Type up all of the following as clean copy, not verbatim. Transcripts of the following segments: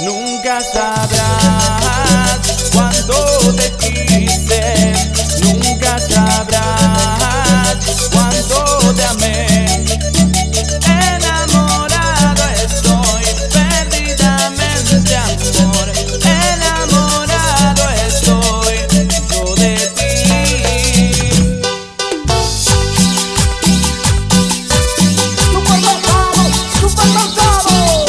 Nunca sabrás cuánto te quise, nunca sabrás cuánto te amé. Enamorado estoy perdidamente, amor. Enamorado estoy yo de ti. Supermercado, supermercado.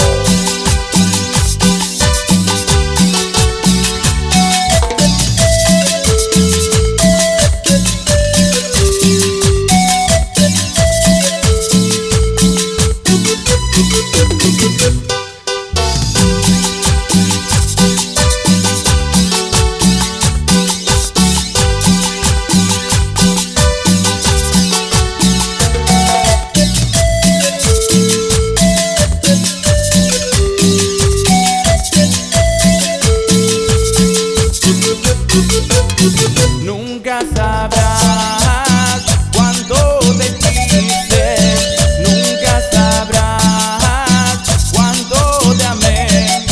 Nunca sabrás cuánto te quise, nunca sabrás cuánto te amé.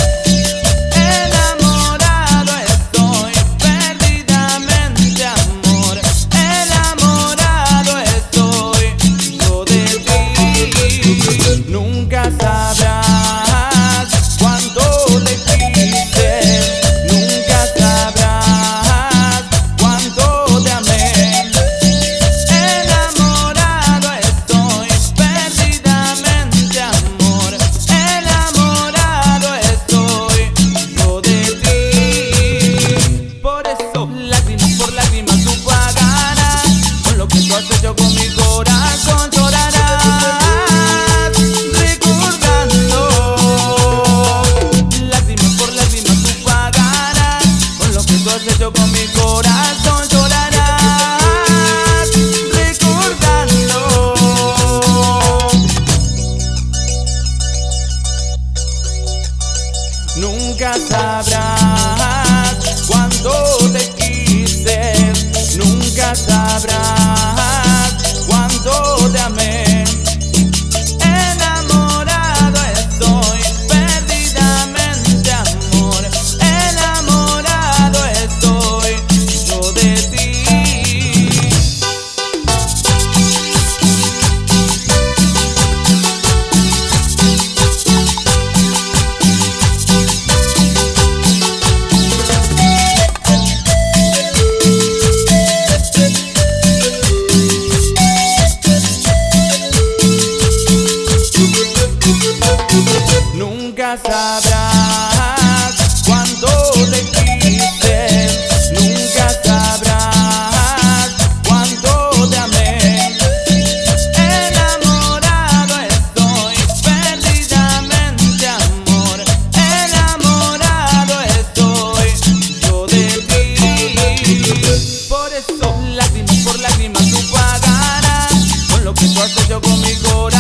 Enamorado estoy perdidamente, amor. Enamorado estoy yo de ti. Nunca sabrás cuánto te quise, nunca sabrás cuánto te amé. Enamorado estoy perdidamente, amor. Enamorado estoy yo de ti. Por eso, lágrimas por lágrimas tú pagarás. Con lo que tú has hecho con mi corazón llorarás. Recordando, lágrimas por lágrimas tú pagarás. Con lo que tú has hecho con mi corazón llorarás. Recordando. Nunca sabrás cuánto te quise, nunca sabrás cuánto te amé. Enamorado estoy perdidamente, amor. Enamorado estoy yo de ti. Nunca sabrás cuánto te quise, nunca sabrás cuánto te amé. Enamorado estoy perdidamente, amor. Enamorado estoy yo de ti. Por eso, lágrimas por lágrimas tú pagarás. Con lo que tú has hecho con mi corazón